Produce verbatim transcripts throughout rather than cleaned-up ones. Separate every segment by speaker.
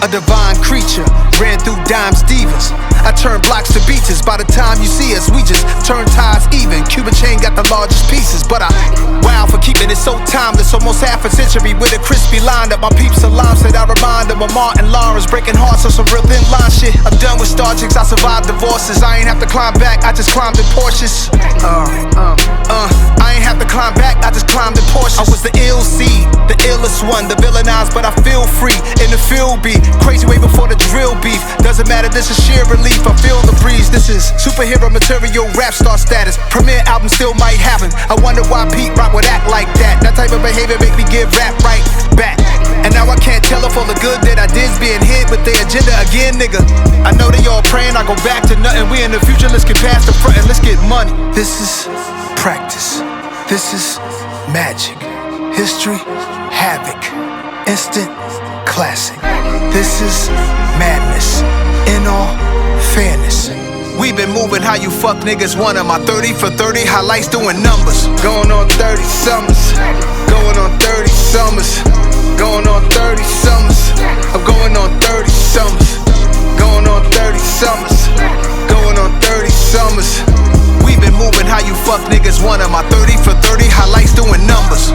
Speaker 1: a divine creature, ran through dime Stevens. I turned blocks to beaches. By the time you see us, we just turn ties even. Cuban chain got the largest pieces, but I wow for keeping it so timeless. Almost half a century with a crispy line that my peeps alarm said I remind them of Martin Lawrence, breaking hearts on some real thin line shit. I'm done with star chicks, I survived divorces. I ain't have to climb back, I just climbed in Porsches. Uh, uh, uh, I ain't have to climb back, I just climbed in Porsches. I was the ill seed, the illest one, the villainized, but I feel free in the field beat. Crazy way before the drill beef. Doesn't matter, this is sheer relief. I feel the breeze. This is superhero material, rap star status. Premiere album still might happen. I wonder why Pete Rock would act like that. That type of behavior make me give rap right back. And now I can't tell if all the good that I did's being hit with the agenda again, nigga. I know they all praying I go back to nothing. We in the future, let's get past the front and let's get money. This is practice. This is magic. History, havoc. Instant classic. This is madness. In all fairness, we been moving how you fuck niggas want 'em. My thirty for thirty highlights doing numbers. Going on thirty summers. Going on thirty summers. Going on thirty summers. I'm going on thirty summers. Going on thirty summers. Going on thirty summers. We been moving how you fuck niggas want 'em. My thirty for thirty highlights doing numbers.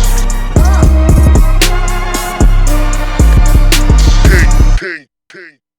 Speaker 2: King.